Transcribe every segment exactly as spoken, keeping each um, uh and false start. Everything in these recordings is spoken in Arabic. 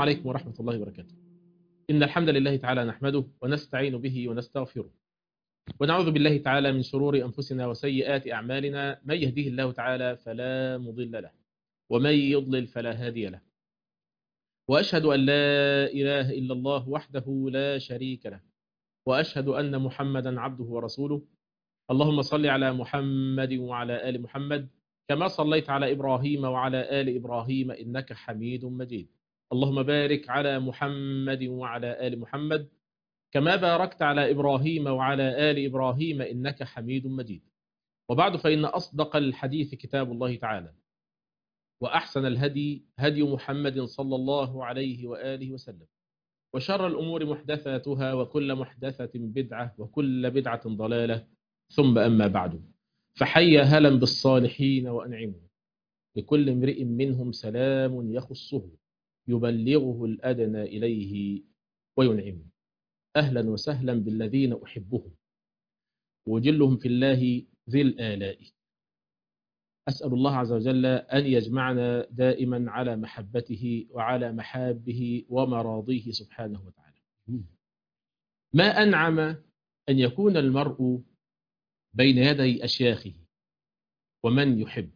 عليكم ورحمة الله وبركاته. إن الحمد لله تعالى نحمده ونستعين به ونستغفره، ونعوذ بالله تعالى من شرور أنفسنا وسيئات أعمالنا. من يهديه الله تعالى فلا مضل له، ومن يضلل فلا هادي له. وأشهد أن لا إله إلا الله وحده لا شريك له، وأشهد أن محمدا عبده ورسوله. اللهم صل على محمد وعلى آل محمد كما صليت على إبراهيم وعلى آل إبراهيم إنك حميد مجيد. اللهم بارك على محمد وعلى آل محمد كما باركت على إبراهيم وعلى آل إبراهيم إنك حميد مجيد. وبعد، فإن أصدق الحديث كتاب الله تعالى، وأحسن الهدي هدي محمد صلى الله عليه وآله وسلم، وشر الأمور محدثاتها، وكل محدثة بدعة، وكل بدعة ضلالة، ثم أما بعد. فحي هلا بالصالحين وأنعموا، لكل امرئ منهم سلام يخصه، يبلغه الأدنى إليه وينعمه. أهلا وسهلا بالذين أحبهم وجلهم في الله ذي الآلاء. أسأل الله عز وجل أن يجمعنا دائما على محبته وعلى محابه ومراضيه سبحانه وتعالى. ما أنعم أن يكون المرء بين يدي أشياخه ومن يحب.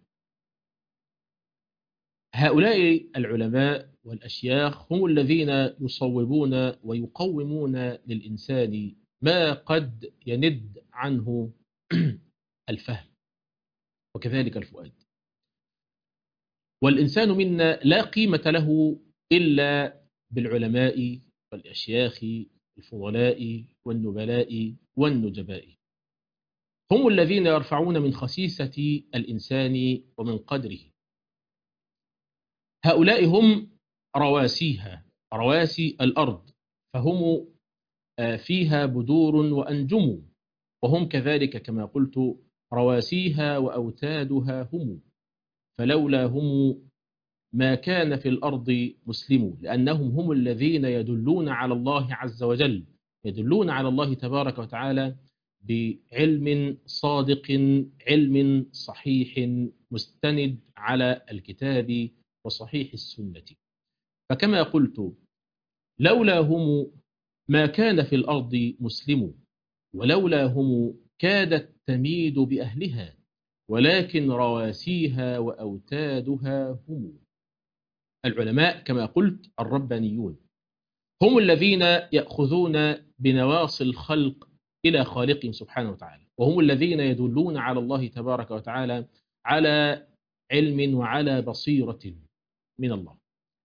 هؤلاء العلماء والأشياخ هم الذين يصوبون ويقومون للإنسان ما قد يند عنه الفهم وكذلك الفؤاد. والإنسان منا لا قيمة له إلا بالعلماء والأشياخ الفضلاء والنبلاء والنجباء. هم الذين يرفعون من خسيسة الإنسان ومن قدره. هؤلاء هم رواسيها، رواسي الأرض، فهم فيها بدور وأنجم، وهم كذلك كما قلت رواسيها وأوتادها هم. فلولا هم ما كان في الأرض مسلم، لأنهم هم الذين يدلون على الله عز وجل، يدلون على الله تبارك وتعالى بعلم صادق، علم صحيح مستند على الكتاب وصحيح السنة. فكما قلت لولا هم ما كان في الأرض مسلم، ولولا هم كادت تميد بأهلها، ولكن رواسيها وأوتادها هم. العلماء كما قلت الربانيون هم الذين يأخذون بنواصي الخلق إلى خالقهم سبحانه وتعالى، وهم الذين يدلون على الله تبارك وتعالى على علم وعلى بصيرة من الله.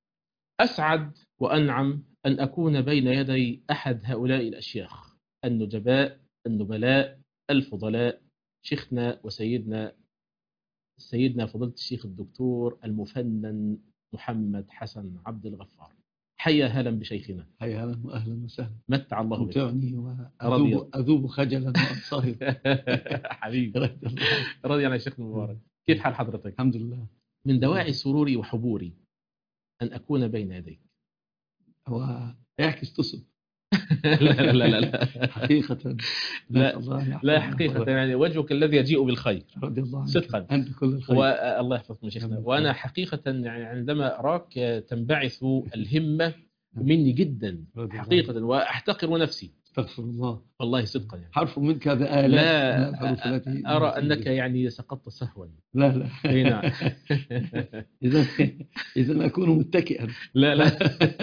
أسعد وأنعم أن أكون بين يدي أحد هؤلاء الأشياخ النجباء النبلاء الفضلاء، شيخنا وسيدنا سيدنا فضيلة الشيخ الدكتور المفنن محمد حسن عبد الغفار. حيا هلا بشيخنا. حيا هلا واهلا وسهلا. متع الله بك. متعني واذوب اذوب خجلا وانصهر. حبيبي رضي الله عن الشيخ المبارك. كيف حال حضرتك؟ الحمد لله. من دواعي سروري وحبوري أن أكون بين يديك. هو يعكس تصب. لا لا لا لا حقيقة لا لا حقيقة يعني وجهك الذي يجيء بالخير رضي الله عنك. صدقا أنت كل الخير. والله يحفظكم شيخنا. وأنا حقيقة يعني عندما أراك تنبعث الهمة مني جدا حقيقة، وأحتقر نفسي. استغفر الله. والله صدقا يعني. حرف منك بآلاف لا من الحروف التي أرى أنك يعني سقطت سهوا. لا لا اي نعم. إذا إذا أكون متكئا. لا لا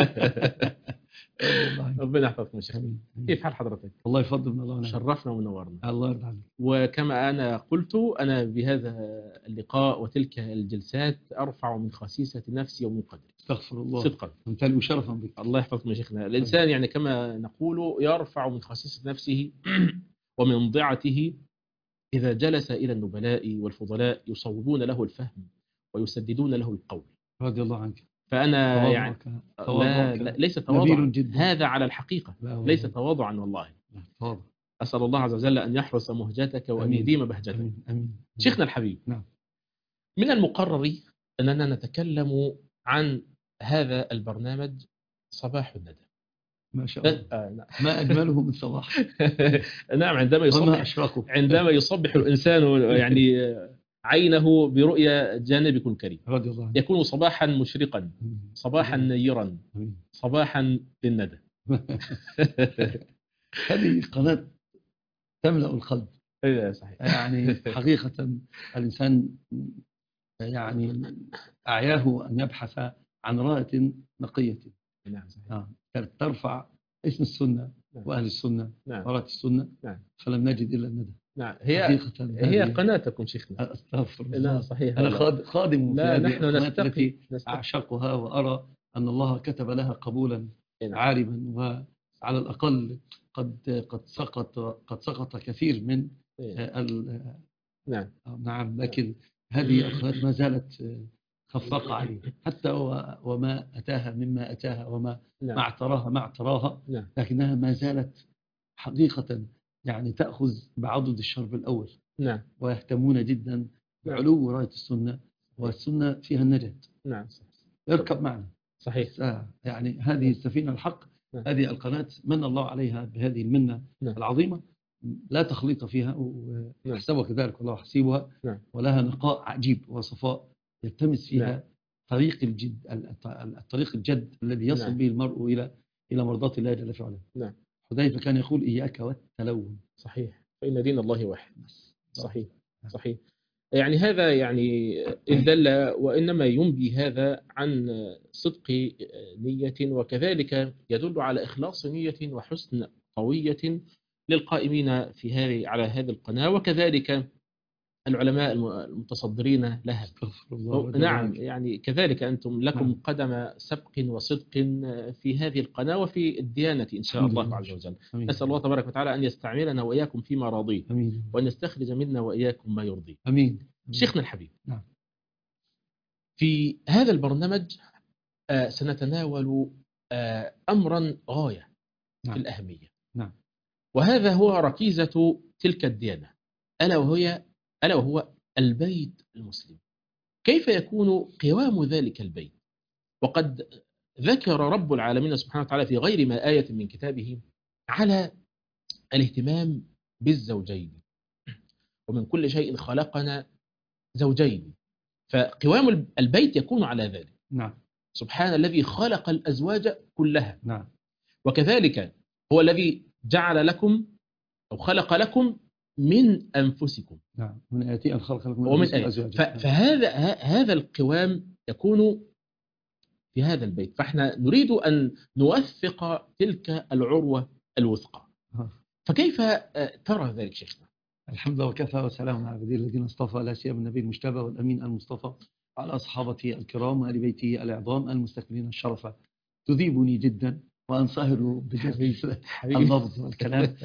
ربنا يحفظكم شيخنا. كيف حال حضرتك؟ الله يفضل من الله. شرفنا ونورنا. الله يرضى عليك. وكما أنا قلت، أنا بهذا اللقاء وتلك الجلسات أرفع من خسيسة نفسي ومن قدري. استغفر الله. صدقا. أمثال شرفا بك. الله يحفظكم يا شيخنا. الإنسان يعني كما نقول يرفع من خسيسة نفسه ومن ضعته إذا جلس إلى النبلاء والفضلاء يصوبون له الفهم ويسددون له القول. رضي الله عنك. فأنا يعني لا لا ليس تواضعا، هذا على الحقيقة ليس تواضعا والله. تواضع. أسأل الله عز وجل أن يحرس مهجتك وأن يديم بهجتك. أمين. أمين. شيخنا الحبيب. نعم. من المقرر أننا نتكلم عن هذا البرنامج صباح الندى. ما شاء الله. آه ما أجمله من صباح. نعم. عندما يصبح عندما يصبح الإنسان يعني عينه برؤيا جانبكم الكريم، رضي الله عنه. يكون صباحا مشرقا، صباحا نيرا، صباحا للندى. هذه قناة تملأ القلب. ايوه صحيح. يعني حقيقة الإنسان يعني أعياه أن يبحث عن راية نقية. نعم صحيح. آه. ترفع اسم السنة نعم. وأهل السنة نعم. وراية السنة. نعم. فلم نجد إلا الندى. نعم. هي حقيقة هي قناتكم شيخنا. أستغفر الله. لا صحيح. أنا خادم في لا هذه نحن القناة نستقي. التي نستقي. أعشقها وأرى أن الله كتب لها قبولا نعم. عارما، وعلى الأقل قد قد سقط قد سقط كثير من ال نعم. نعم. لكن هذه القناة ما زالت خفاقة عليه، حتى وما أتاها مما أتاها وما نعم. ما اعتراها ما اعتراها. نعم. لكنها ما زالت حقيقة يعني تأخذ بعضد الشرب الأول. نعم. ويهتمون جدا بعلو راية السنة، والسنة فيها النجاة. نعم. اركب معنا. صحيح. يعني هذه السفينة الحق. نعم. هذه القناة من الله عليها بهذه المنة نعم. العظيمة، لا تخليط فيها، وحسبها كذلك والله حسيبها. نعم. ولها نقاء عجيب وصفاء يلتمس فيها نعم. طريق الجد، الطريق الجد الذي يصل نعم. به المرء إلى إلى مرضاة الله جل وعلا. نعم. حذيفة كان يقول إياك والتلون. صحيح. فإن دين الله واحد. صحيح. صحيح. يعني هذا يعني إن دل وإنما ينبي هذا عن صدق نية، وكذلك يدل على إخلاص نية وحسن طوية للقائمين في هذه على هذه القناة، وكذلك العلماء المتصدرين لها. نعم. يعني كذلك أنتم لكم نعم. قدم سبق وصدق في هذه القناة وفي الديانة إن شاء الله عز وجل. أمين. نسأل الله تبارك وتعالى أن يستعملنا وإياكم فيما راضيه، أمين. وأن يستخرج منا وإياكم ما يرضيه. أمين. أمين. شيخنا الحبيب، نعم. في هذا البرنامج آه سنتناول آه أمرا غاية نعم. في الأهمية. نعم. وهذا هو ركيزة تلك الديانة، ألا وهي ألا وهو البيت المسلم. كيف يكون قوام ذلك البيت؟ وقد ذكر رب العالمين سبحانه وتعالى في غير ما آية من كتابه على الاهتمام بالزوجين، ومن كل شيء خلقنا زوجين، فقوام البيت يكون على ذلك. نعم. سبحان الذي خلق الأزواج كلها. نعم. وكذلك هو الذي جعل لكم أو خلق لكم من أنفسكم. نعم. من آياته أن خلق لكم ومن من أزواج. فهذا هذا القوام يكون في هذا البيت، فاحنا نريد أن نوثق تلك العروة الوثقى. فكيف ترى ذلك شيخنا؟ الحمد لله وكفى وسلام على عباده الذين اصطفى، لا سيما النبي المجتبى والأمين المصطفى، على أصحابته الكرام وآل بيته العظام المستكملين الشرف. تذيبني جدا وأنصهر بجد اللفظ والكلام.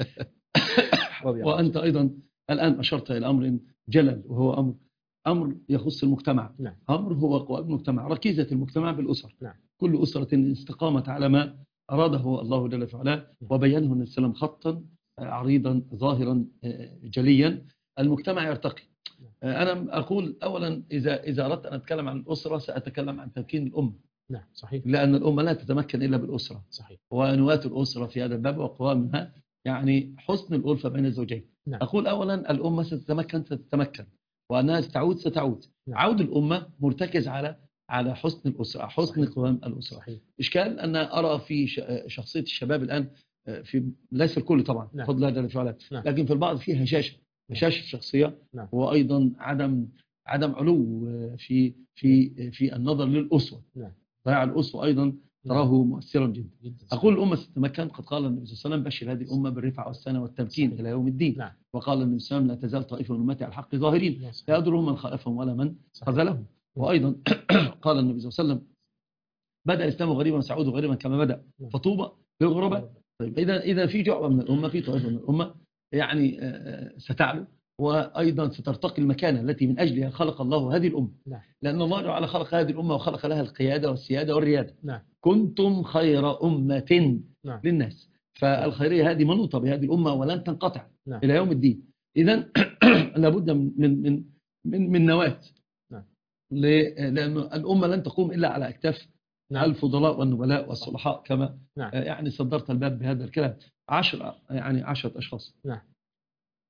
وأنت أيضا الآن أشرت إلى أمر جلل، وهو أمر أمر يخص المجتمع. نعم. أمر هو قوام المجتمع، ركيزة المجتمع بالأسر. نعم. كل أسرة استقامت على ما أراده الله جل وعلا وبينه النبي صلى الله عليه وسلم خطا عريضا ظاهرا جليا، المجتمع يرتقي. أنا أقول أولا إذا إذا أردت أن أتكلم عن الأسرة سأتكلم عن تمكين الأمة. نعم صحيح. لأن الأمة لا تتمكن إلا بالأسرة. صحيح. ونواة الأسرة في هذا الباب وقوامها يعني حسن الألفة بين الزوجين. نعم. أقول أولا الأمة ستتمكن ستتمكن وأنها ستعود ستعود. نعم. عود الأمة مرتكز على على حسن الأسرة، حسن صحيح. قوام الأسرة. صحيح. إشكال أن أرى في شخصية الشباب الآن، في ليس الكل طبعا نعم. فضل الله جل وعلا، نعم. لكن في البعض فيه هشاشة هشاشة الشخصية. نعم. وأيضا عدم عدم علو في في في النظر للأسوة. نعم. ضياع الأسوة أيضا تراه مؤثرا جدا. جدا. أقول الأمة ستتمكن، قد قال النبي صلى الله عليه وسلم بشر هذه الأمة بالرفعة والسنة والتمكين. صحيح. إلى يوم الدين. نعم. وقال النبي صلى الله عليه وسلم لا تزال طائفة من أمتي على الحق ظاهرين لا يضرهم من خالفهم ولا من خذلهم. وأيضا قال النبي صلى الله عليه وسلم بدأ الإسلام غريبا وسيعود غريبا كما بدأ فطوبى للغرباء. طيب إذا إذا في جعبة من الأمة، في طائفة من الأمة يعني ستعلو، وأيضا سترتقي المكانة التي من أجلها خلق الله هذه الأمة. نعم. لأن الله تعالى خلق هذه الأمة وخلق لها القيادة والسيادة والريادة. نعم. كنتم خير أمة. نعم. للناس، فالخيرية هذه منوطة بهذه الأمة ولن تنقطع. نعم. إلى يوم الدين. إذن لابد من من من من نواة. نعم. لأن الأمة لن تقوم إلا على أكتاف. نعم. الفضلاء والنبلاء والصلحاء كما. نعم. يعني صدرت الباب بهذا الكلام. عشر يعني عشرة أشخاص. نعم.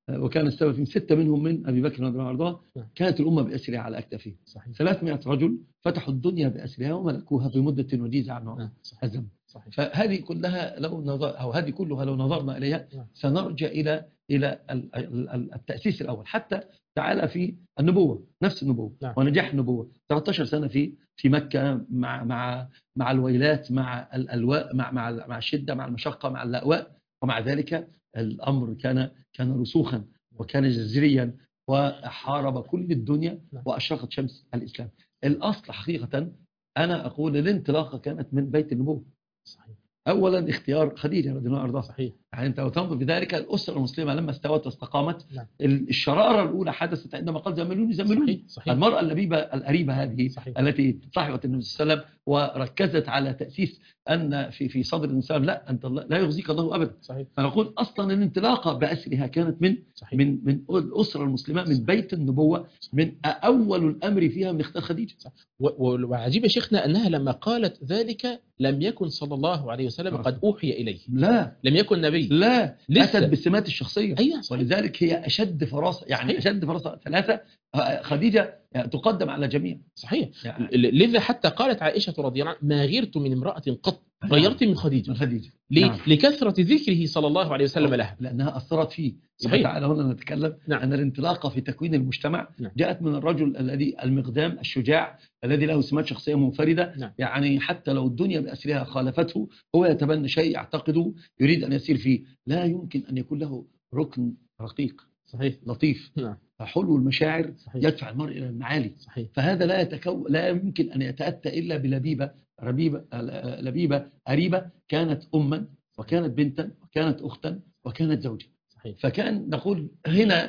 وكان السبب فيهم ستة منهم من أبي بكر رضي الله عنه. كانت الأمة بأسرها على أكتافهم. ثلاثمائة رجل فتحوا الدنيا بأسرها وملكوها بمدة وجيزة عنه الزمن. فهذه كلها لو نظر أو هذه كلها لو نظرنا إليها سنرجع إلى إلى التأسيس الأول. حتى تعالى في النبوة، نفس النبوة ونجاح النبوة ثلاثة عشر سنة في في مكة مع مع مع الويلات، مع الألواء، مع مع مع الشدة، مع المشقة، مع اللأواء، ومع ذلك الأمر كان كان رسوخا وكان جذريا وحارب كل الدنيا وأشرقت شمس الإسلام. الأصل حقيقة أنا أقول الانطلاقة كانت من بيت النبوة. صحيح. أولا اختيار خديجة رضي الله عنها. صحيح. يعني أنت لو تنظر بذلك الأسرة المسلمة لما استوت واستقامت، نعم. الشرارة الأولى حدثت عندما قال زملوني زملوني. صحيح. صحيح. المرأة اللبيبة القريبة هذه. صحيح. التي صاحبت النبي صلى الله عليه وسلم وركزت على تأسيس أن في في صدر الإنسان لا أنت لا يخزيك الله أبدا. صحيح. فنقول أصلا الانطلاقة بأسرها كانت من صحيح. من من الأسرة المسلمة من بيت النبوة. صحيح. من أول الأمر فيها من اختيار خديجة. وعجيب يا شيخنا أنها لما قالت ذلك لم يكن صلى الله عليه وسلم قد أوحي إليه. لا لم يكن نبي. لا لسه. أتت بالسمات الشخصية. أيوة. ولذلك هي أشد فراسة. يعني صحيح. أشد فراسة. ثلاثة خديجة تقدم على جميع. صحيح. يعني لذا حتى قالت عائشة رضي الله عنها ما غيرت من امرأة قط غيرت من خديجة. خديجة. ليه؟ نعم. لكثرة ذكره صلى الله عليه وسلم لها. لأنها أثرت فيه. صحيح. تعالى هنا نتكلم. نعم. أن الانطلاقة في تكوين المجتمع. نعم. جاءت من الرجل الذي المقدام الشجاع الذي له سمات شخصية منفردة. نعم. يعني حتى لو الدنيا بأسرها خالفته هو يتبنى شيء يعتقده يريد أن يسير فيه. لا يمكن أن يكون له ركن رقيق. صحيح. لطيف. نعم. حلو المشاعر. صحيح. يدفع المرء إلى المعالي. صحيح. فهذا لا يتكو... لا يمكن أن يتأتى إلا بلبيبة ربيبة لبيبة أريبة كانت أما وكانت بنتا وكانت أختا وكانت زوجة. صحيح. فكان نقول هنا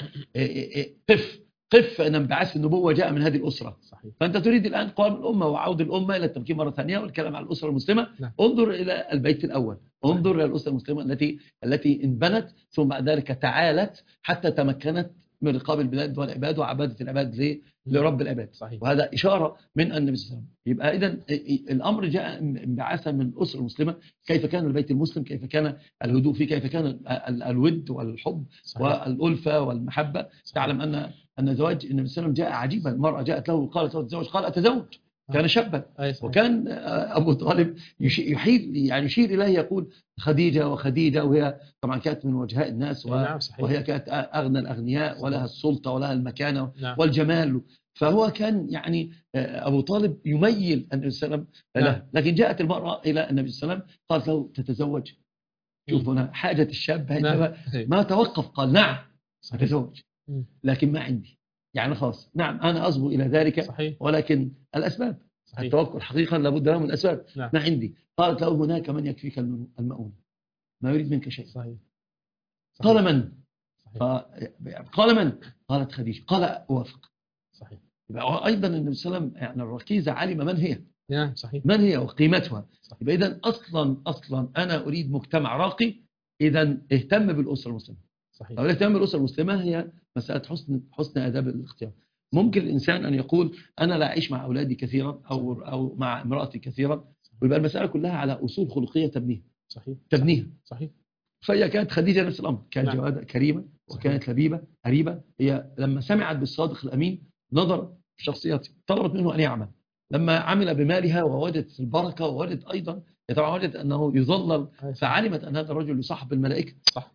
قف قف أن انبعاث النبوة جاء من هذه الأسرة. صحيح. فأنت تريد الآن قوام الأمة وعود الأمة إلى التمكين مرة ثانية والكلام عن الأسرة المسلمة. نعم. انظر إلى البيت الأول. انظر إلى الأسرة المسلمة التي التي انبنت ثم بعد ذلك تعالت حتى تمكنت من رقاب البلاد والعباد وعبادة العباد لرب العباد. صحيح. وهذا إشارة من النبي صلى الله عليه وسلم. يبقى إذن الأمر جاء انبعاثا من الأسرة المسلمة. كيف كان البيت المسلم، كيف كان الهدوء فيه، كيف كان الود والحب. صحيح. والألفة والمحبة. صحيح. تعلم أن أن زواج النبي صلى الله عليه وسلم جاء عجيبا. المرأة جاءت له وقالت له تزوج قال أتزوج. كان شابا. وكان أبو طالب يحيل يعني يشير إليه يقول خديجة وخديجة وهي طبعا كانت من وجهاء الناس و... وهي كانت أغنى الأغنياء ولها السلطة ولها المكانة. نعم. والجمال. فهو كان يعني أبو طالب يميل النبي صلى الله عليه وسلم له. لكن جاءت المرأة إلى النبي صلى الله عليه وسلم قالت له تتزوج. شوف هنا حاجة الشاب. نعم. ما توقف قال نعم أتزوج لكن ما عندي. يعني خلاص نعم أنا أصبو إلى ذلك. صحيح. ولكن الأسباب. صحيح. التوكل حقيقة لابد له من الأسباب. نعم. ما عندي. قالت له هناك من يكفيك المؤونة ما يريد منك شيء. صحيح. صحيح. قال من؟ صحيح. قال من؟ قالت خديجة. قال أوافق. صحيح. يبقى أيضا النبي صلى الله عليه وسلم يعني الركيزة علم من هي. نعم. صحيح. من هي وقيمتها. يبقى إذن أصلا أصلا أنا أريد مجتمع راقي. إذن اهتم بالأسرة المسلمة. صحيح. أو الاهتمام بالأسرة المسلمة هي مسألة حسن حسن آداب الاختيار. ممكن الإنسان أن يقول أنا لا أعيش مع أولادي كثيرا أو أو مع امرأتي كثيرا. ويبقى المسألة كلها على أصول خلقية تبنيها. صحيح. تبنيها. صحيح. فهي كانت خديجة نفس الأمر. كانت نعم. جوادة كريمة وكانت لبيبة قريبة. هي لما سمعت بالصادق الأمين نظر في شخصيته طلبت منه أن يعمل. لما عمل بمالها ووجدت البركة ووجدت أيضا طبعا وجدت أنه يظلل فعلمت أن هذا الرجل يصاحب الملائكة. صح.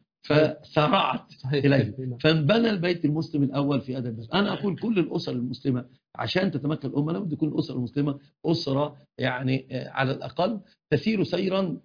فسارعت إليه فانبنى البيت المسلم الأول في هذا البيت. أنا أقول كل الأسر المسلمة عشان تتمكن الأمة لابد تكون الأسرة المسلمة أسرة يعني على الأقل تسير سيرا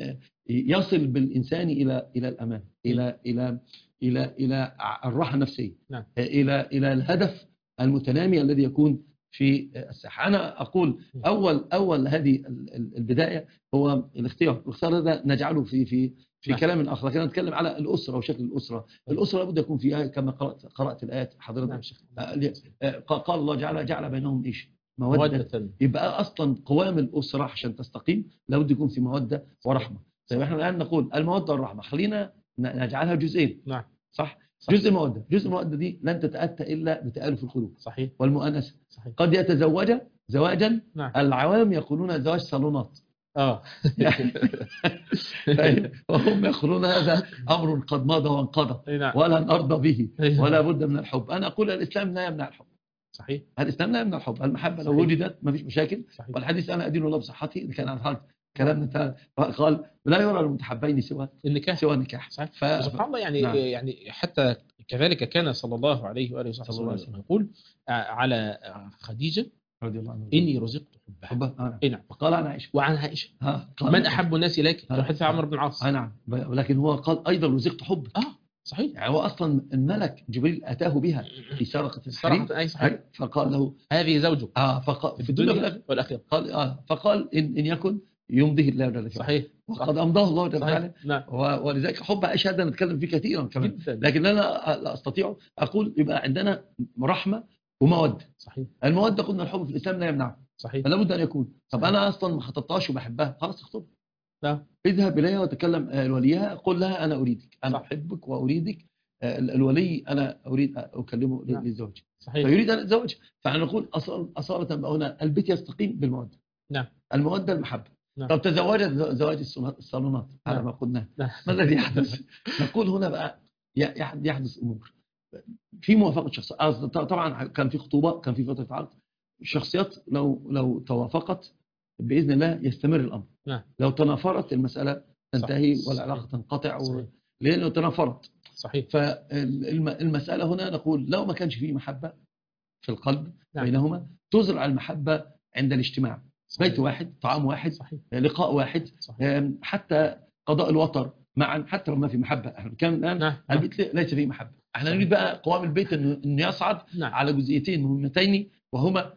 يصل بالإنسان إلى إلى الأمان إلى إلى إلى إلى الراحة النفسية. نعم. إلى إلى الهدف المتنامي الذي يكون في الصحة. أنا أقول أول أول هذه البداية هو الاختيار. الاختيار هذا نجعله في في في نعم. كلام آخر. لكن نتكلم على الأسرة وشكل الأسرة. الأسرة لابد يكون فيها كما قرأت قرأت الآيات حضرتك. نعم. قال الله جعل جعل بينهم إيش مودة. يبقى أصلا قوام الأسرة عشان تستقيم لابد يكون في مودة ورحمة. طيب احنا الآن نقول المودة والرحمة خلينا نجعلها جزئين. نعم. صح. صح. جزء المودة جزء المودة دي لن تتأتى إلا بتآلف القلوب. صحيح. والمؤانسة. صحيح. قد يتزوج زواجا. نعم. العوام يقولون زواج صالونات اه وهم يقولون هذا أمر قد مضى وانقضى نعم. ولا نرضى به ولا بد من الحب. أنا أقول الإسلام لا يمنع الحب. صحيح. الإسلام لا يمنع الحب. المحبة صحيح. لو وجدت ما فيش مشاكل. صحيح. والحديث أنا أدين الله بصحتي إذا كان عن حال كلامنا تعالى قال لا يرى المتحبين سوى النكاح. سوى النكاح. صحيح. ف... سبحان الله. يعني نعم. يعني حتى كذلك كان صلى الله عليه وآله وصحبه وسلم يقول على خديجة رضي الله عنه إني رزقت حبها. حبها. آه. إيه نعم. وقال عن عائشة. وعن عائشة ها. من أحب الناس إليك؟ في حديث عمرو بن العاص. آه نعم. ولكن هو قال أيضا رزقت حبك. آه صحيح. يعني هو أصلا الملك جبريل أتاه بها في سرقة الحريم. أي صحيح. فقال له هذه زوجك. آه فقال في الدنيا والآخرة. قال آه فقال إن, إن يكن يمضيه الله جل وعلا. صحيح. وقد أمضاه الله جل وعلا. نعم. ولذلك حب عائشة هذا نتكلم فيه كثيرا كمان. جدا. لكن أنا لا أستطيع أقول يبقى عندنا رحمة ومودة. صحيح. المودة قلنا الحب في الإسلام لا يمنعه. صحيح. فلا بد أن يكون. طب أنا أصلا ما خطبتهاش وبحبها خلاص اخطبها. نعم. اذهب إليها وتكلم الوليها قل لها أنا أريدك أنا صح. أحبك وأريدك. الولي أنا أريد أكلمه نعم. للزوج. صحيح. فيريد أن يتزوج. فنقول أصالة هنا البيت يستقيم بالمودة. نعم. المودة المحبة. نعم. طب تزوجت زواج الصالونات على ما قلنا. نعم. ما الذي يحدث؟ نقول هنا بقى يحدث أمور في موافقة شخصيات. طبعا كان في خطوبة كان في فترة عقد. الشخصيات لو لو توافقت بإذن الله يستمر الأمر. نعم. لو تنافرت المسألة تنتهي والعلاقة تنقطع و... لأنه تنافرت. صحيح. فالمسألة هنا نقول لو ما كانش فيه محبة في القلب. نعم. بينهما تزرع المحبة عند الاجتماع. صحيح. بيت واحد طعام واحد. صحيح. لقاء واحد. صحيح. حتى قضاء الوطر معا حتى لو ما في محبة. احنا كان الآن نعم. البيت ليس فيه محبة. احنا نريد بقى قوام البيت انه يصعد. نعم. على جزئيتين مهمتين وهما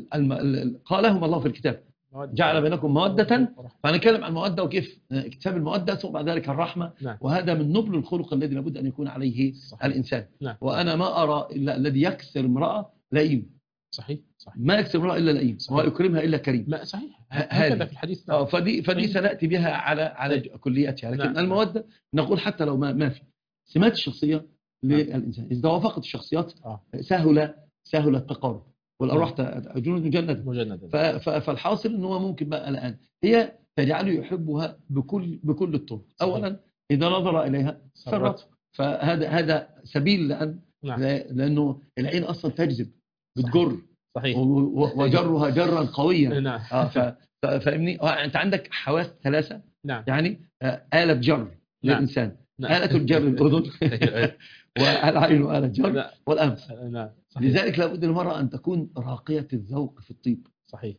قالهم الله في الكتاب جعل بينكم مودة. فنتكلم عن المودة وكيف اكتساب المودة ثم بعد ذلك الرحمة. نعم. وهذا من نبل الخلق الذي لابد أن يكون عليه. صحيح. الإنسان. نعم. وأنا ما أرى إلا الذي يكسر امرأة لئيم. صحيح. صحيح. ما يكسر امرأة إلا لئيم وما يكرمها إلا كريم. ما صحيح هكذا في الحديث. نعم. فدي فدي سنأتي بها على على كلياتها. لكن نعم. المودة نقول حتى لو ما ما في سمات الشخصية للإنسان إذا وافقت الشخصيات سهل سهل التقارب. والأرواح جنود مجندة. مجندة. فالحاصل إن هو ممكن بقى الآن هي تجعله يحبها بكل بكل الطرق. أولا إذا نظر إليها سرته. فهذا هذا سبيل لأن نعم. لأنه العين أصلا تجذب بتجر. صحيح. وجرها جرا قويا. نعم. فاهمني أنت عندك حواس ثلاثة. نعم. يعني آلة جر. نعم. للإنسان. نعم. آلة الجر الأذن والعين آلة جر والأنف. نعم. لذلك لابد للمرأة أن تكون راقية الذوق في الطيب. صحيح.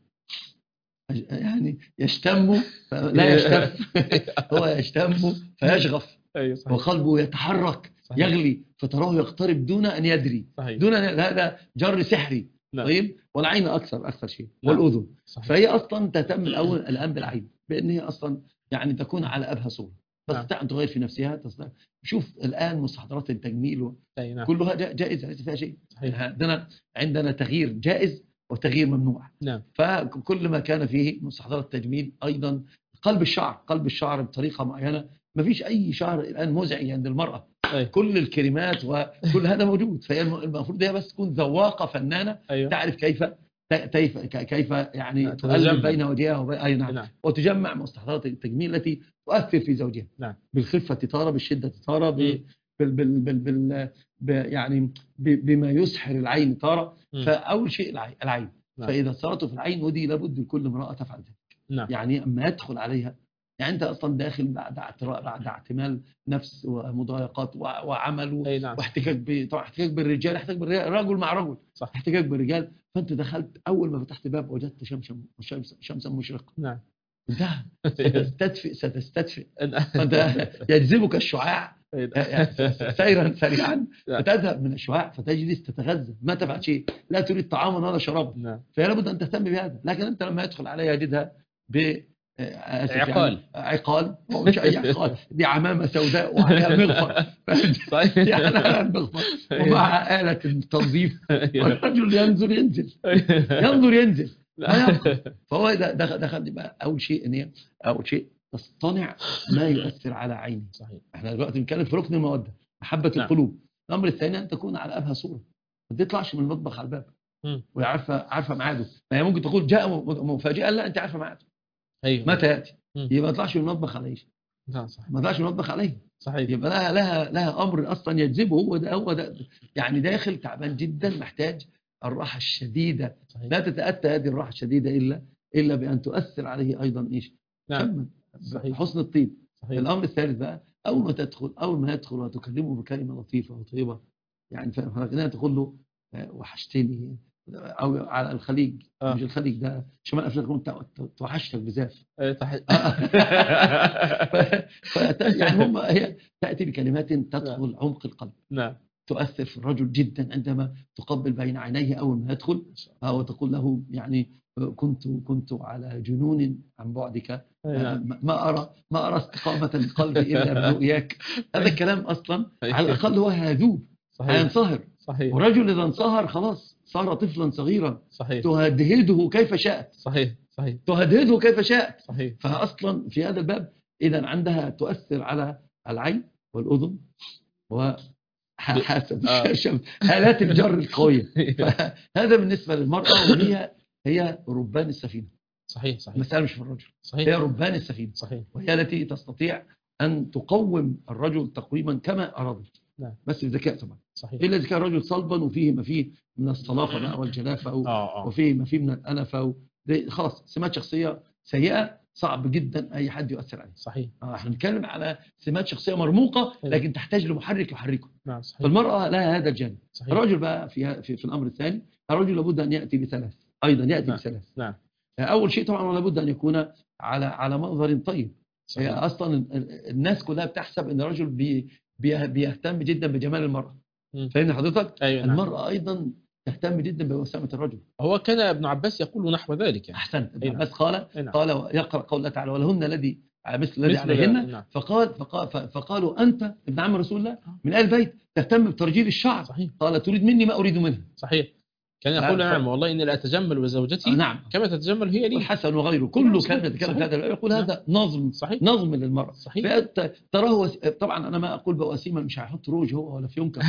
يعني يشتم لا يشتم هو يشتم فيشغف. وقلبه يتحرك. صحيح. يغلي فتراه يقترب دون أن يدري. صحيح. دون أن هذا جر سحري. طيب والعين أكثر أكثر شيء. والأذن. صحيح. فهي أصلا تتم الأول الآن بالعين بأن هي أصلا يعني تكون على أبهى صورة. تستطيع أن تغير في نفسها. تستطيع. شوف الآن مستحضرات التجميل و... كلها جائزة ليس فيها شيء. عندنا عندنا تغيير جائز وتغيير ممنوع. نعم. فكل ما كان فيه مستحضرات التجميل أيضا قلب الشعر قلب الشعر بطريقة معينة. ما فيش أي شعر الآن مزعج عند المرأة. أي. كل الكريمات وكل هذا موجود. فهي المفروض هي بس تكون ذواقة فنانة. أيوه. تعرف كيف كيف كيف يعني تقلب بين وجهها وبين أي نعم. نعم. وتجمع مستحضرات التجميل التي تؤثر في زوجها. نعم. بالخفة تارة بالشدة تارة بال بال بال بال يعني بما يسحر العين تارة. فأول شيء العين, العين. نعم. فإذا صارته في العين ودي لابد لكل امرأة تفعل ذلك. نعم. يعني أما يدخل عليها يعني أنت أصلا داخل بعد بعد اعتمال نفس ومضايقات وعمل. نعم. واحتكاك طبعا احتكاك بالرجال احتكاك بالرجال رجل مع رجل. صح. احتكاك بالرجال. فأنت دخلت أول ما فتحت باب وجدت شمسا شمسا مشرقة. نعم. ده ستستدفئ ستستدفئ. فأنت يجذبك الشعاع سيرا سريعا فتذهب من الشعاع فتجلس تتغذى ما تفعل شيء لا تريد طعاما ولا شرابا. نعم. فهي لابد أن تهتم بهذا. لكن أنت لما يدخل عليها يجدها ب عقال. يعني عقال مش أي عقال دي عمامة سوداء وعليها مغفر. صحيح. يعني عليها المغفر ومع آلة التنظيف والرجل ينظر ينزل ينظر ينزل فهو دخل دخل بقى أول شيء إن هي أول شيء تصطنع ما يؤثر على عيني. صحيح. احنا دلوقتي بنتكلم في ركن المودة محبة. نعم. القلوب. الأمر الثاني أن تكون على أبهى صورة ما تطلعش من المطبخ على الباب وعارفة عارفة ميعاده. يعني ممكن تقول جاء مفاجئا لا أنت عارفة ميعاده. أيوه. متى يأتي. يبقى ما يطلعش من المطبخ عليه. لا صحيح. ما يطلعش من المطبخ عليه. صحيح. يبقى لها لها لها امر اصلا يجذبه، هو ده هو ده يعني داخل تعبان جدا محتاج الراحه الشديده. صحيح. لا تتاتى هذه الراحه الشديده الا الا بان تؤثر عليه ايضا ايش؟ نعم. حسن الطيب. صحيح. الامر الثالث بقى اول ما تدخل اول ما يدخل وتكلمه بكلمه لطيفه وطيبه، يعني فاهم، تقول له وحشتني، او على الخليج آه. مش الخليج ده شمال افريقيا، توحشتك بزاف. يعني هم هي تاتي بكلمات تدخل نعم. عمق القلب. نعم. تؤثر في الرجل جدا عندما تقبل بين عينيه اول ما يدخل او تقول له يعني كنت كنت على جنون عن بعدك، نعم. ما ارى ما ارى استقامه القلب الا برؤياك. هذا الكلام اصلا على الاقل هو هذوب، هينصهر. صحيح. ورجل اذا انصهر خلاص صار طفلا صغيرا. صحيح. تهدهده كيف شاءت. صحيح. صحيح. تهدهده كيف شاءت. صحيح. فاصلا في هذا الباب اذا عندها تؤثر على العين والاذن وحاسب آه. هالات الجر القويه. فهذا بالنسبه للمراه، وهي هي ربان السفينه. صحيح. صحيح. المسألة مش في الرجل. صحيح. هي ربان السفينه. صحيح. وهي التي تستطيع ان تقوم الرجل تقويما كما ارادت. نعم. بس بذكاء طبعا. صحيح. الا اذا كان الرجل صلبا وفيه ما فيه من الصلافه بقى والجلافه و... آه آه. وفيه ما فيه من الانفه و... خلاص سمات شخصيه سيئه صعب جدا اي حد يؤثر عليه. صحيح. آه احنا بنتكلم على سمات شخصيه مرموقه لكن تحتاج لمحرك يحركه. نعم. صحيح. فالمراه لها هذا الجانب. صحيح. الرجل بقى في في, في الامر الثاني، الرجل لابد ان ياتي بثلاث ايضا ياتي نعم. بثلاث. نعم. اول شيء طبعا لابد ان يكون على على منظر طيب. هي اصلا الناس كلها بتحسب ان الرجل بي بيهتم جدا بجمال المراه. فاهم حضرتك؟ أيوة. المراه نعم. ايضا تهتم جدا بوسامه الرجل. هو كان ابن عباس يقول نحو ذلك يعني. احسنت. ابن عباس قال نعم. قال يقرا قول الله تعالى ولهن الذي مثل الذي عليهن. نعم. فقال, فقال فقالوا انت ابن عم رسول الله من ال البيت تهتم بترجيل الشعر. صحيح. قال تريد مني ما اريد منها. صحيح. كان يقول نعم ف... والله إني لا أتجمل وزوجتي. آه نعم. كما تتجمل هي لي. والحسن وغيره كله كان يتكلم في هذا، يقول هذا نعم. نظم. صحيح. نظم للمرأة. صحيح. تراه طبعا أنا ما أقول بوسيمة مش هيحط روج هو ولا فيونكة.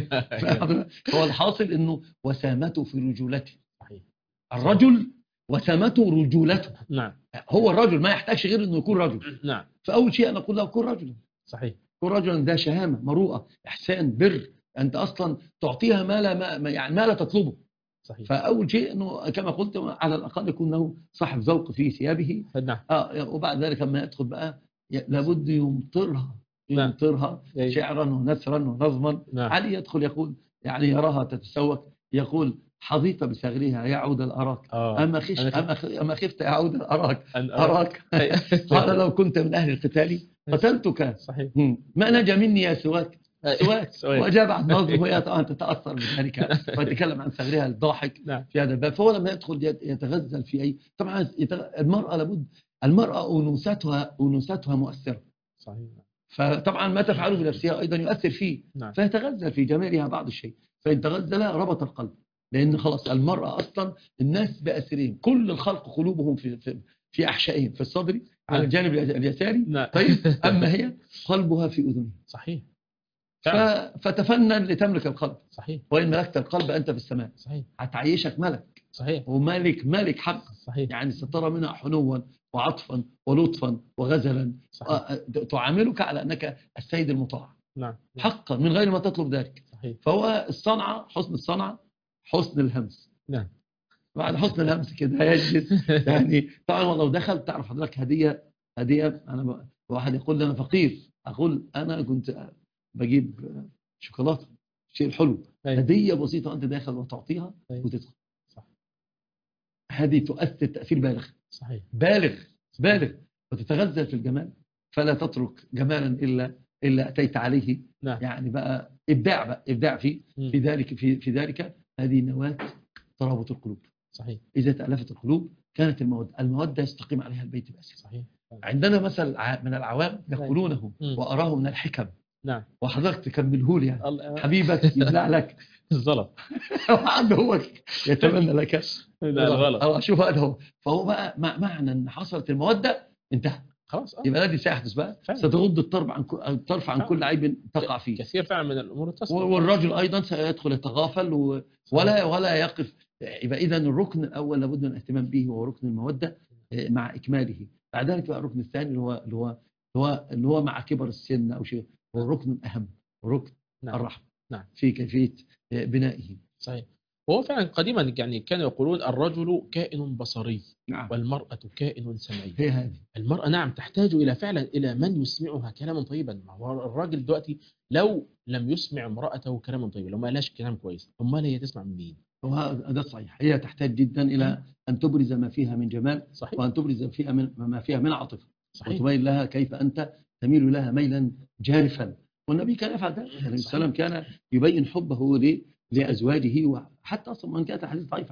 هو الحاصل إنه وسامته في رجولته. صحيح. الرجل وسامته رجولته. نعم. هو الرجل ما يحتاجش غير إنه يكون رجل. نعم. فأول شيء أنا أقول له كن رجلا. صحيح. كن رجلا ذا شهامة مروءة إحسان بر، أنت أصلا تعطيها ما لا ما يعني ما لا تطلبه. صحيح. فأول شيء أنه كما قلت على الأقل يكون له صاحب ذوق في ثيابه. نعم. آه وبعد ذلك لما يدخل بقى لابد يمطرها يمطرها نعم. شعرا ونثرا ونظما. نعم. علي يدخل يقول يعني يراها تتسوق يقول حظيت بثغرها يعود الأراك. آه. أما, خش أما, أما خفت يعود الأراك أراك. قال لو كنت من أهل القتال قتلتك. صحيح. ما نجا مني يا سواك سواك. وأجاب عن نظم وهي طبعا تتأثر بذلك ويتكلم عن ثغرها الضاحك. نعم. في هذا الباب. فهو لما يدخل يتغزل في أي طبعا المرأة لابد المرأة أنوثتها أنوثتها مؤثرة. صحيح. فطبعا ما تفعله بنفسها أيضا يؤثر فيه. نعم. فيتغزل في جمالها بعض الشيء، فإن تغزل ربط القلب، لأن خلاص المرأة أصلا الناس بأسرين كل الخلق قلوبهم في في, في أحشائهم في الصدر. نعم. على الجانب اليساري. نعم. طيب أما هي قلبها في أذنها. صحيح. فتفنن لتملك القلب. صحيح. وإن ملكت القلب أنت في السماء. صحيح. هتعيشك ملك. صحيح. وملك ملك حق. صحيح. يعني سترى منها حنوا وعطفا ولطفا وغزلا. صحيح. تعاملك على أنك السيد المطاع. نعم. حقا من غير ما تطلب ذلك. صحيح. فهو الصنعة حسن الصنعة حسن الهمس. نعم. بعد حسن الهمس كده يجلس يعني طبعا لو دخل تعرف حضرتك هدية هدية. أنا واحد يقول لي أنا فقير، أقول أنا كنت بجيب شوكولاتة شيء حلو. أيوة. هدية بسيطة أنت داخل وتعطيها. أيوة. وتدخل. صح. هذه تؤثر تأثير بالغ. صحيح. بالغ بالغ. وتتغزل في الجمال فلا تترك جمالا إلا إلا أتيت عليه. نعم. يعني بقى إبداع بقى إبداع فيه في ذلك في في ذلك. هذه نواة ترابط القلوب. صحيح. إذا تألفت القلوب كانت المودة المودة يستقيم عليها البيت بأسر. صحيح. عندنا مثل من العوام يقولونه وأراه من الحكم. نعم. وحضرتك تكمله لي يعني حبيبك يبلع لك الزلط وعنده هو يتمنى لك الغلط. أو شوف هذا هو. فهو بقى معنى أن حصلت المودة انتهى خلاص. يبقى هذه سيحدث بقى فعلا. ستغض الطرف عن الطرف عن كل عيب تقع فيه. كثير فعلا من الأمور تصل. والرجل أيضا سيدخل يتغافل و... ولا ولا يقف. يبقى إذن الركن الأول لابد من الاهتمام به وهو ركن المودة مع إكماله. بعد ذلك بقى الركن الثاني اللي هو اللي هو اللي هو اللي هو مع كبر السن او شيء، هو الركن الاهم، ركن نعم. الرحمه نعم. في كيفيه بنائه. صحيح. وهو فعلا قديما يعني كانوا يقولون الرجل كائن بصري، نعم. والمرأة كائن سمعي. هي هذه المرأة نعم تحتاج إلى فعلا إلى من يسمعها كلاما طيبا. ما هو الراجل دلوقتي لو لم يسمع امرأته كلاما طيبا، لو ما قالهاش كلام كويس، أمال هي تسمع من مين؟ وهذا صحيح، هي تحتاج جدا إلى أن تبرز ما فيها من جمال، صحيح. وأن تبرز فيها من ما فيها من عاطفة، صحيح. وتبين لها كيف أنت تميل لها ميلا جارفا. والنبي كان يفعل ذلك، عليه السلام كان يبين حبه لأزواجه، وحتى أصلا من كانت الحديث ضعيف.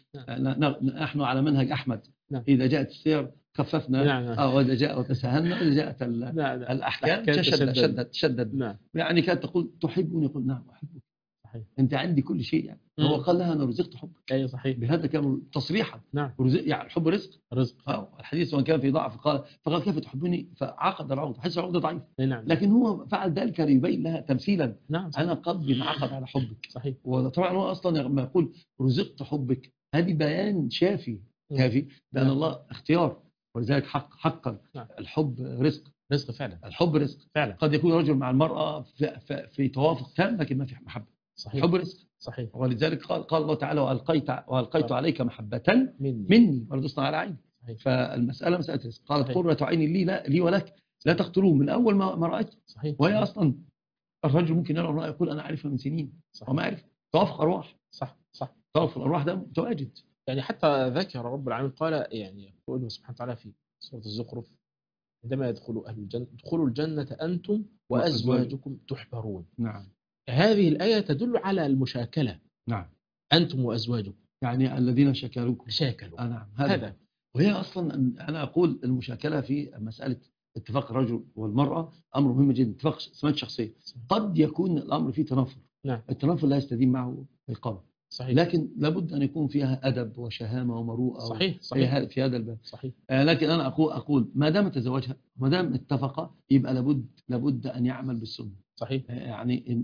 نحن على منهج أحمد، إذا جاءت السير خففنا، أو إذا جاء وتساهلنا، إذا جاءت الأحكام شدد شدد شدد. يعني كانت تقول تحبني، يقول نعم أحبك، أنت عندي كل شيء. يعني هو قال لها أنا رزقت حبك. أيوة صحيح. بهذا كان تصريحا. نعم. يعني الحب رزق. رزق. أه الحديث وان كان في ضعف قال فقال كيف تحبني، فعقد العقد، حديث العقد ضعيف. نعم. لكن هو فعل ذلك ليبين لها تمثيلا. نعم. أنا قلبي انعقد على حبك. صحيح. وطبعا هو أصلا لما يقول رزقت حبك، هذه بيان شافي كافي بأن نعم. الله اختيار، ولذلك حق حقا نعم. الحب رزق. رزق فعلا. الحب رزق فعلا. قد يكون رجل مع المرأة في, في, في توافق تام، لكن ما في محبة. صحيح. حب رزق. صحيح. ولذلك قال قال الله تعالى والقيت والقيت عليك محبة مني, مني ولتصنع على عيني. صحيح. فالمسألة مسألة رزق. قالت قرة عين لي لا لي ولك لا تقتلوه من أول ما ما رأيت. صحيح. وهي أصلا الرجل ممكن يرى المرأة يقول أنا أعرفها من سنين. صحيح. وما أعرف توافق أرواح. صح صح. توافق الأرواح ده متواجد. يعني حتى ذكر رب العالمين قال، يعني يقول سبحانه وتعالى في سورة الزخرف عندما يدخل أهل الجنة ادخلوا الجنة أنتم وأزواجكم تحبرون. نعم. هذه الآية تدل على المشاكلة. نعم. أنتم وأزواجكم، يعني الذين شاكلوكم. شاكلوا. آه نعم. هذا. هذا وهي أصلا أنا أقول المشاكلة في مسألة اتفاق الرجل والمرأة أمر مهم جدا، اتفاق سمات شخصية. قد يكون الأمر فيه تنافر. نعم. التنافر لا يستديم معه القول. صحيح. لكن لابد أن يكون فيها أدب وشهامة ومروءة. صحيح. صحيح. في هذا الباب. صحيح. آه لكن أنا أقول أقول ما دام تزوجها، ما دام اتفق، يبقى لابد لابد أن يعمل بالسنة. صحيح. آه يعني إن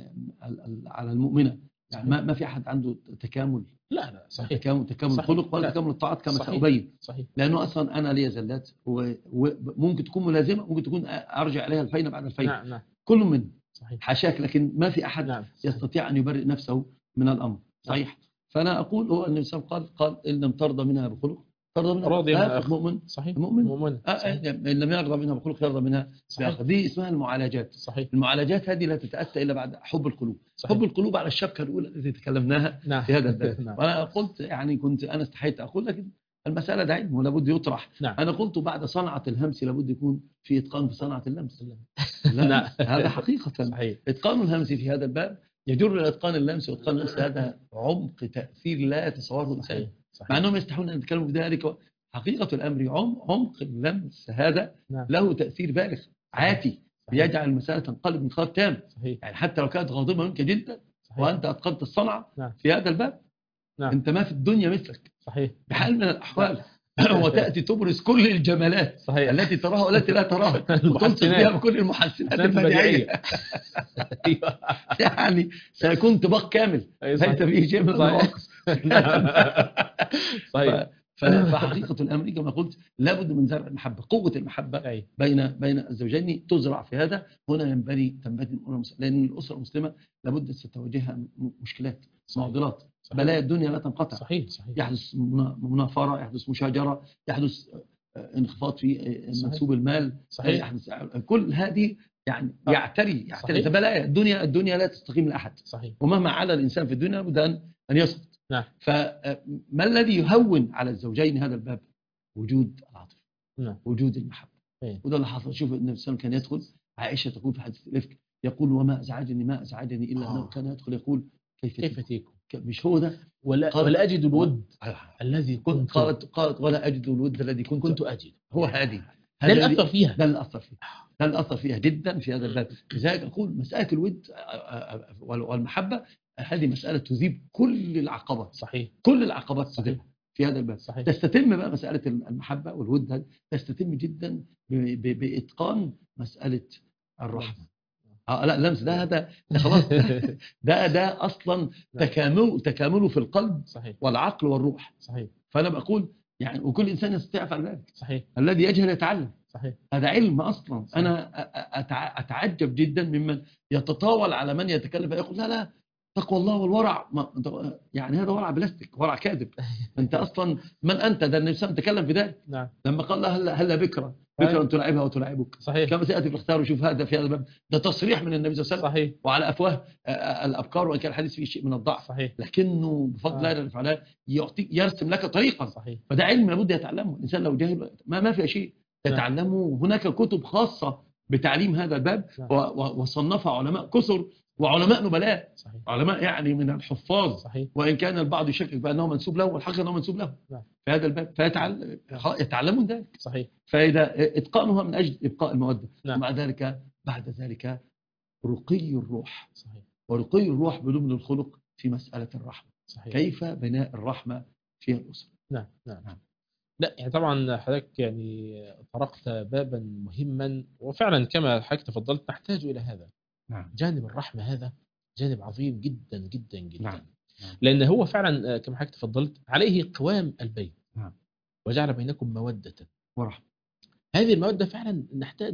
إن على المؤمنة، يعني ما ما في أحد عنده تكامل. لا لا صحيح. تكامل تكامل الخلق ولا تكامل الطاعات كما سأبين. صحيح. لأنه أصلا أنا لي زلات، وممكن تكون ملازمة، ممكن تكون أرجع عليها الفينة بعد الفينة. نعم نعم. كل من صحيح. حاشاك، لكن ما في أحد نعم. يستطيع أن يبرئ نفسه من الأمر. صحيح. فأنا أقول هو أن الإنسان قال قال إن لم ترضى منها بخلق ترضى منها راضي منها مؤمن. صحيح. مؤمن. مؤمن. إن لم يرضى منها بخلق يرضى منها بآخر. دي اسمها المعالجات. صحيح. المعالجات هذه لا تتأتى إلا بعد حب القلوب. صحيح. حب القلوب على الشبكة الأولى التي تكلمناها نعم. في هذا الباب. نعم. وأنا قلت يعني كنت أنا استحيت أقول، لكن المسألة ده علم ولابد يطرح. نعم. أنا قلت بعد صنعة الهمس لابد يكون في إتقان في صنعة اللمس. لا هذا حقيقة. صحيح. إتقان الهمس في هذا الباب يجر إلى إتقان اللمس، وإتقان اللمس هذا عمق تأثير لا يتصوره الإنسان، مع أنهم يستحون أن يتكلموا بذلك. حقيقة الأمر عمق اللمس هذا نعم. له تأثير بالغ عاتي بيجعل المسألة تنقلب من خلاف تام. صحيح. يعني حتى لو كانت غاضبة منك جدا صحيح. وأنت أتقنت الصنعة نعم. في هذا الباب نعم. أنت ما في الدنيا مثلك. صحيح. بحال من الأحوال وتأتي تبرز كل الجمالات صحيح. التي تراها والتي لا تراها وتنصف بها بكل المحسنات البديعية. يعني سيكون طباق كامل ليس فيه شيء من النواقص. صحيح. فحقيقة الأمر كما قلت لابد من زرع المحبة، قوة المحبة بين بين الزوجين تزرع في هذا. هنا ينبغي تنبغي لأن الأسرة المسلمة لابد ستواجهها مشكلات معضلات، بلايا الدنيا لا تنقطع. صحيح. صحيح. يحدث منافرة، يحدث مشاجرة، يحدث انخفاض في منسوب المال. صحيح. يحدث كل هذه يعني يعتري يعتري بلايا الدنيا. الدنيا لا تستقيم لأحد. صحيح. ومهما على الإنسان في الدنيا لابد أن يسقط. نعم. فما الذي يهون على الزوجين هذا الباب؟ وجود العاطفة. نعم. وجود المحبة. إيه؟ وده اللي حصل. شوف النبي صلى الله عليه وسلم كان يدخل، عائشة تقول في حديث الإفك يقول وما أزعجني ما أزعجني إلا أنه كان يدخل يقول كيف كيف تيكم. مش هو ده ولا, ولا أجد الود الذي كنت قالت قالت ولا أجد الود الذي كنت كنت أجد. هو هذه ده اللي أثر فيها ده اللي أثر فيها ده اللي أثر فيها جدا في هذا الباب. لذلك أقول مسألة الود والمحبة هذه مسألة تذيب كل العقبات. صحيح. كل العقبات تذيب في هذا الباب. صحيح. تستتم بقى مسألة المحبة والود تستتم جدا بإتقان مسألة الرحمة. اه لا لمس ده هذا خلاص ده ده اصلا تكامل تكامله في القلب. صحيح. والعقل والروح. صحيح. فانا بقول يعني وكل إنسان يستطيع فعل ذلك. صحيح. الذي يجهل يتعلم. صحيح. هذا علم أصلا. صحيح. أنا أتعجب جدا ممن يتطاول على من يتكلم فيقول لا لا تقوى الله والورع، يعني هذا ورع بلاستيك، ورع كاذب. أنت أصلا من أنت؟ ده النبي صلى الله عليه وسلم تكلم في ذلك. نعم. لما قال له هلا هلا بكرة بكرة أن تلعبها وتلعبك. صحيح. كما سيأتي في الاختيار وشوف هذا في هذا الباب، ده تصريح من النبي صلى الله عليه وسلم. صحيح. وعلى أفواه الأبكار، وإن كان الحديث فيه شيء من الضعف. صحيح. لكنه بفضل الله جل وعلا يعطي يرسم لك طريقا. صحيح. فده علم لابد يتعلمه الإنسان. لو جاهل ما ما في شيء يتعلمه. هناك كتب خاصة بتعليم هذا الباب. نعم. وصنفها علماء كثر وعلماء نبلاء. صحيح. علماء يعني من الحفاظ. صحيح. وإن كان البعض يشكك بأنه منسوب له، والحقيقة أنه منسوب له. نعم. في هذا الباب فيتعلمون ذلك. صحيح. فإذا إتقانها من أجل إبقاء المودة. نعم. ومع ذلك بعد ذلك رقي الروح. صحيح. ورقي الروح بدون الخلق في مسألة الرحمة. صحيح. كيف بناء الرحمة في الأسرة. نعم. نعم. نعم. لا يعني طبعا حضرتك يعني طرقت بابا مهما، وفعلا كما حضرتك تفضلت نحتاج إلى هذا. نعم. جانب الرحمة هذا جانب عظيم جدا جدا جدا. نعم. نعم. لأن هو فعلا كما حضرتك تفضلت عليه قوام البيت. نعم. وجعل بينكم مودة ورحمة. هذه المودة فعلا نحتاج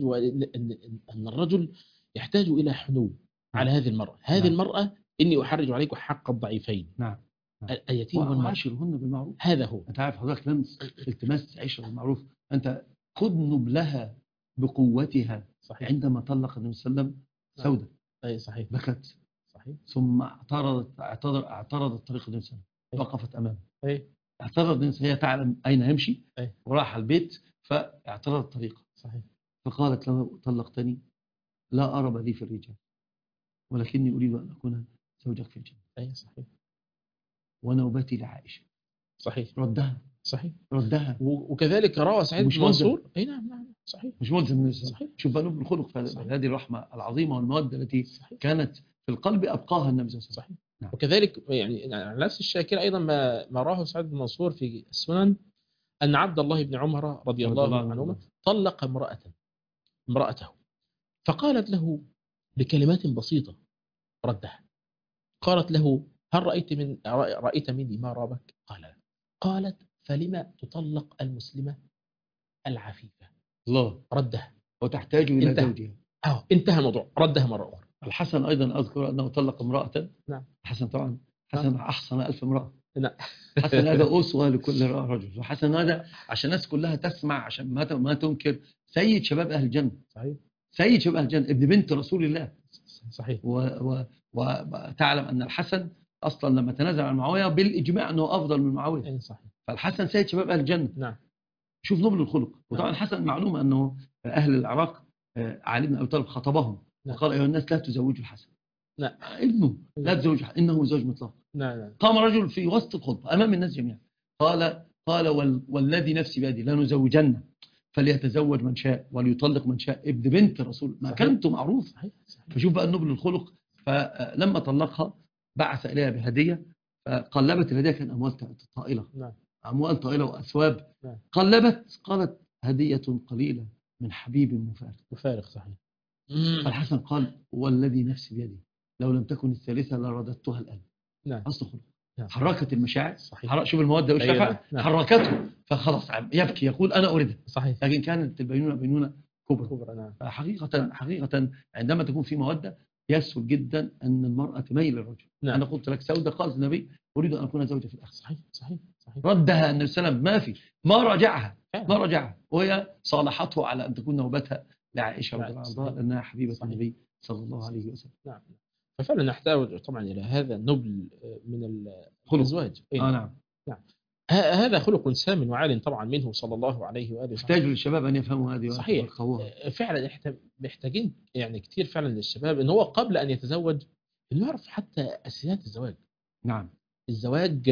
أن الرجل يحتاج إلى حنو. نعم. على هذه المرأة. هذه نعم. المرأة إني أحرج عليكم حق الضعيفين. نعم. اليتيم وعاشرهن بالمعروف. هذا هو. أنت عارف حضرتك لمس التماس عشرة بالمعروف. أنت خذ نبلها بقوتها. صحيح. عندما طلق النبي صلى الله عليه وسلم سودة. أي صحيح. بكت. صحيح. ثم اعترضت اعترض اعترضت طريق النبي صلى الله عليه وسلم. وقفت أمامه. أي. اعترضت. هي تعلم أين يمشي. أي. وراح البيت فاعترضت الطريق. صحيح. فقالت له طلقتني لا أرب لي في الرجال، ولكني أريد أن أكون زوجك في الجنة. أي صحيح. ونوبتي لعائشة. صحيح. ردها. صحيح. ردها. وكذلك روى سعيد بن منصور. اي نعم نعم صحيح. مش ملزم من صحيح. شوف بقى الخلق في هذه الرحمة العظيمة والمودة التي صحيح. كانت في القلب أبقاها النبي صلى الله عليه وسلم. صحيح. نعم. وكذلك يعني على نفس الشاكل أيضا ما ما راه سعيد بن منصور في السنن أن عبد الله بن عمر رضي الله عنهما طلق امرأة امرأته فقالت له بكلمات بسيطة ردها. قالت له هل رأيت من رأيت مني ما رابك؟ قال لا. قالت فلما تطلق المسلمة العفيفة؟ الله. ردها. وتحتاج إلى انتهى. زوجها. اه انتهى الموضوع. ردها مرة أخرى. الحسن أيضا أذكر أنه طلق امرأة. نعم. الحسن طبعا حسن نعم. أحسن ألف امرأة. نعم. حسن هذا أسوة لكل رجل. وحسن هذا عشان الناس كلها تسمع، عشان ما ما تنكر، سيد شباب أهل الجنة. صحيح. سيد شباب أهل الجنة، ابن بنت رسول الله. صحيح. وتعلم أن الحسن أصلا لما تنازل عن معاوية بالإجماع أنه أفضل من معاوية. أي صحيح. فالحسن سيد شباب أهل الجنة. نعم. شوف نبل الخلق. وطبعا الحسن معلومة أنه أهل العراق علي بن أبي طالب خطبهم. نعم. وقال أيها الناس لا تزوجوا الحسن. نعم. ابنه لا تزوج، إنه زوج مطلق. نعم. نعم. قام رجل في وسط الخطبة أمام الناس جميعا قال قال وال والذي نفسي بيدي لنزوجن فليتزوج من شاء وليطلق من شاء ابن بنت الرسول. ما كلمته معروف. صحيح. صحيح. فشوف بقى النبل الخلق. فلما طلقها بعث إليها بهدية، فقلبت الهدية كان أموال طائلة. نعم. أموال طائلة وأثواب. نعم. قلبت قالت هدية قليلة من حبيب مفارق. مفارق صحيح. فالحسن قال والذي نفسي بيدي لو لم تكن الثالثة لرددتها الآن. نعم. أصل خلق. نعم. حركت المشاعر. صحيح. حرك شوف المودة والشفاعة. نعم. حركته فخلاص يبكي يقول أنا أريدها. صحيح. لكن كانت البينونة بينونة كبرى. كبرى. نعم. حقيقة حقيقة عندما تكون في مودة يسهل جدا أن المرأة تميل للرجل. نعم. أنا قلت لك سودة قالت النبي أريد أن أكون زوجة في الآخر. صحيح. صحيح. صحيح. ردها النبي صلى الله عليه وسلم ما في ما راجعها ما راجعها وهي صالحته على أن تكون نوبتها لعائشة رضي الله عنها لأنها حبيبة صحيح. النبي صلى الله عليه وسلم. نعم. ففعلا نحتاج طبعا إلى هذا النبل من الأزواج. آه نعم. نعم. هذا خلق سام وعال طبعا منه صلى الله عليه وآله. يحتاج للشباب أن يفهموا هذه. صحيح. فعلا محتاجين يعني كتير فعلا للشباب إن هو قبل أن يتزوج إنه يعرف حتى أساسيات الزواج. نعم. الزواج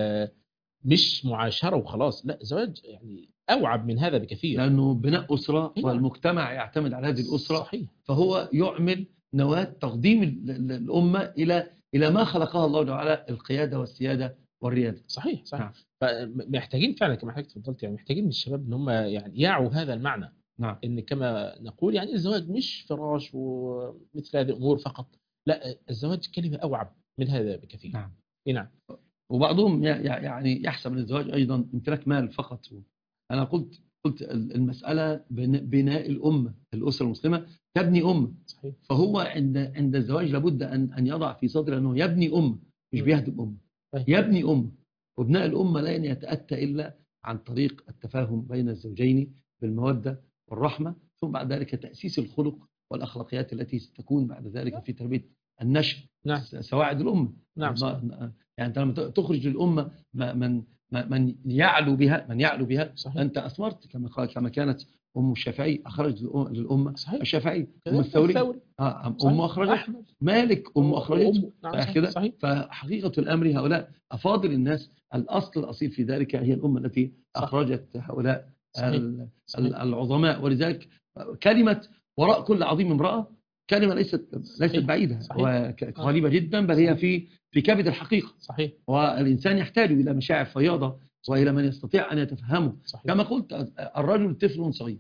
مش معاشرة وخلاص، لا الزواج يعني أوعب من هذا بكثير. لأنه بناء أسرة والمجتمع يعتمد على هذه الأسرة. صحيح. فهو يعمل نواة تقديم الأمة إلى إلى ما خلقها الله تعالى القيادة والسيادة والريادة. صحيح. صحيح. نعم. فمحتاجين فعلا كما حضرتك تفضلت يعني محتاجين من الشباب ان هم يعني يعوا هذا المعنى. نعم. ان كما نقول يعني الزواج مش فراش ومثل هذه الامور فقط، لا الزواج كلمه اوعب من هذا بكثير. نعم. نعم. وبعضهم يعني يحسب الزواج أيضا امتلاك مال فقط. أنا قلت قلت المسألة بناء الأمة، الأسرة المسلمة تبني أمة. صحيح. فهو عند عند الزواج لابد أن أن يضع في صدره أنه يبني أمة، مش بيهدم أمة، يبني أمة. وبناء الأمة لن يتأتى إلا عن طريق التفاهم بين الزوجين بالمودة والرحمة، ثم بعد ذلك تأسيس الخلق والأخلاقيات التي ستكون بعد ذلك في تربية النشء. نعم. سواعد الأمة. نعم. يعني أنت لما تخرج للأمة من من يعلو بها من يعلو بها صحيح. أنت أثمرت، كما قال كما كانت أم الشافعي أخرج للأمة. صحيح. الشافعي، أم الثوري آه أم أخرجت، مالك أم أخرجت. نعم. كده. صحيح. فحقيقة الأمر هؤلاء أفاضل الناس، الأصل الأصيل في ذلك هي الأمة التي أخرجت هؤلاء صحيح. صحيح. العظماء. ولذلك كلمة وراء كل عظيم امرأة كلمة ليست ليست بعيدة وقريبة جدا، بل هي في في كبد الحقيقة. صحيح. والإنسان يحتاج إلى مشاعر فياضة وإلى من يستطيع أن يتفهمه. صحيح. كما قلت الرجل طفل صغير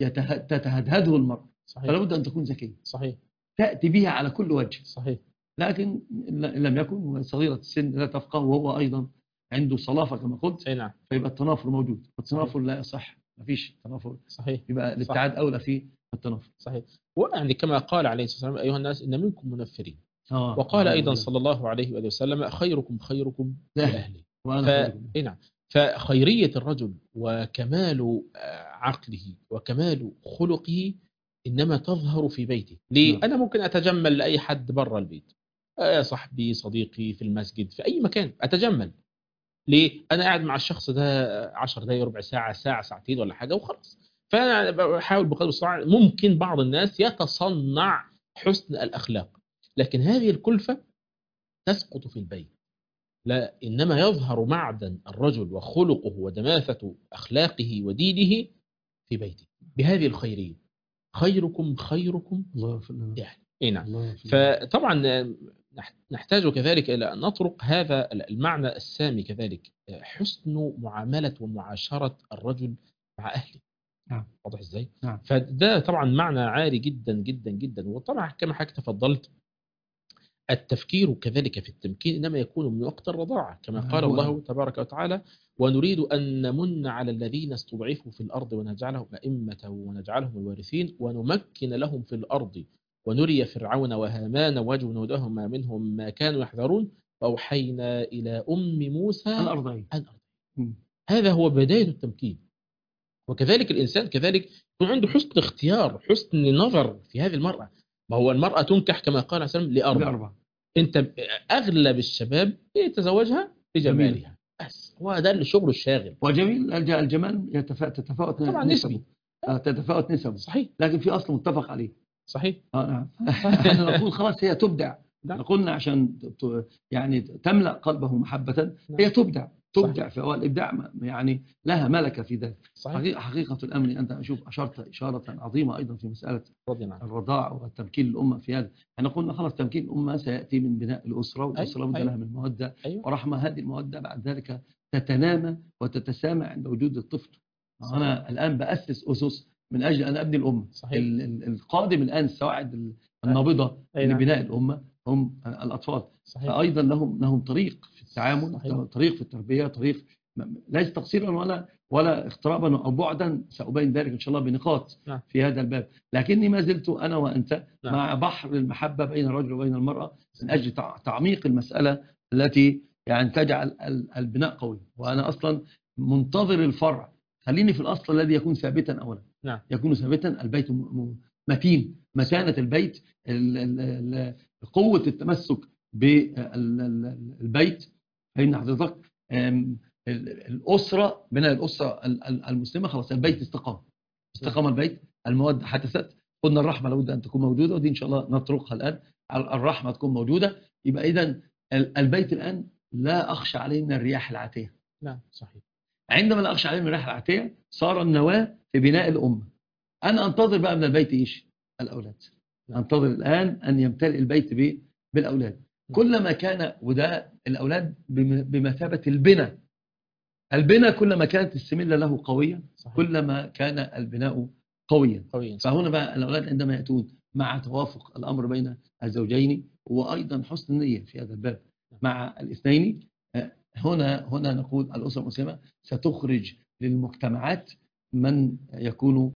تتهدهده المرأة، فلا بد أن تكون ذكية. صحيح. تأتي بها على كل وجه. صحيح. لكن إن لم يكن صغيرة السن لا تفقه وهو أيضا عنده صلافة كما قلت، نعم. فيبقى التنافر موجود. التنافر لا يصح، ما فيش تنافر. صحيح. يبقى الابتعاد أولى في التنافر. صحيح. ويعني كما قال عليه الصلاة والسلام: أيها الناس إن منكم منفرين. آه. وقال آه. أيضا آه. صلى الله عليه وآله وسلم: خيركم خيركم لأهله. ف... نعم. فخيرية الرجل وكمال عقله وكمال خلقه إنما تظهر في بيته. ليه؟ نعم. أنا ممكن أتجمل لأي حد برا البيت، يا صاحبي، صديقي، في المسجد، في أي مكان أتجمل. ليه؟ أنا قاعد مع الشخص ده عشر دقايق، ربع ساعة، ساعة، ساعتين ولا حاجة وخلاص. فأنا بحاول بقدر المستطاع. ممكن بعض الناس يتصنع حسن الأخلاق، لكن هذه الكلفة تسقط في البيت. لا، إنما يظهر معدن الرجل وخلقه ودماثة أخلاقه ودينه في بيته بهذه الخيرية. خيركم خيركم يعني. إيه نعم. فطبعا نحتاج كذلك إلى أن نطرق هذا المعنى السامي كذلك، حسن معاملة ومعاشرة الرجل مع أهله. نعم. واضح إزاي؟ نعم. فده طبعا معنى عالي جدا جدا جدا. وطبعا كما حضرتك تفضلت، التفكير كذلك في التمكين إنما يكون من وقت الرضاعة، كما قال الله تبارك وتعالى: ونريد أن نمن على الذين استضعفوا في الأرض ونجعلهم أئمة ونجعلهم الوارثين ونمكن لهم في الأرض ونري فرعون وهامان وجنودهما منهم ما كانوا يحذرون فأوحينا إلى أم موسى أن أرضعيه. هذا هو بداية التمكين. وكذلك الإنسان كذلك يكون عنده حسن اختيار، حسن نظر في هذه المرأة. ما هو المرأة تنكح كما قال عليه السلام لأربع. أنت أغلب الشباب يتزوجها لجمالها بس، هو ده الشغل الشاغل. وجميل الجمال تتفاوت نسبه، تتفاوت نسبه. صحيح. لكن في أصل متفق عليه. صحيح. اه نعم. احنا نقول خلاص هي تبدع. قلنا عشان يعني تملأ قلبه محبة هي تبدع. تبدع في أول إبداع، يعني لها ملكة في ذلك. حقيقة, حقيقة الأمر أنت أشوف أشرت إشارة عظيمة أيضا في مسألة الرضاع والتمكين الأمة في هذا. احنا قلنا خلاص تمكين الأمة سيأتي من بناء الأسرة، والأسرة بد لها من مودة ورحمة. هذه المودة بعد ذلك تتنامى وتتسامى عند وجود الطفل. أنا الآن بأسس أسس من أجل أن أبني الأمة. القادم الآن السواعد النابضة لبناء الأمة هم الأطفال. صحيح. فأيضا لهم لهم طريق في التعامل. صحيح. طريق في التربية، طريق ليس تقصيرا ولا ولا اخترابا أو بعدا. سأبين ذلك إن شاء الله بنقاط. نعم. في هذا الباب. لكني ما زلت أنا وأنت. نعم. مع بحر المحبة بين الرجل وبين المرأة من أجل تعميق المسألة التي يعني تجعل البناء قوي. وأنا أصلا منتظر الفرع. خليني في الأصل الذي يكون ثابتا أولا. نعم. يكون ثابتا. البيت متين، متانة البيت، قوة التمسك بالبيت. فإن حضرتك الأسرة، بناء الأسرة المسلمة خلاص البيت استقام استقام البيت. المواد حدثت. قلنا الرحمة لابد أن تكون موجودة، ودي إن شاء الله نطرقها الآن. الرحمة تكون موجودة. يبقى إذن البيت الآن لا أخشى عليه من الرياح العاتية. نعم صحيح. عندما لا أخشى عليه من الرياح العاتية صار النواة في بناء الأمة. أنا أنتظر بقى من البيت إيش؟ الأولاد. أنتظر الآن أن يمتلئ البيت بالأولاد. كلما كان، وده الأولاد بمثابة البناء. البناء كلما كانت السملة له قوية. صحيح. كلما كان البناء قويا. قويا. فهنا بقى الأولاد عندما يأتون مع توافق الأمر بين الزوجين، وأيضا حسن النية في هذا الباب مع الاثنين، هنا هنا نقول الأسرة المسلمة ستخرج للمجتمعات من يكون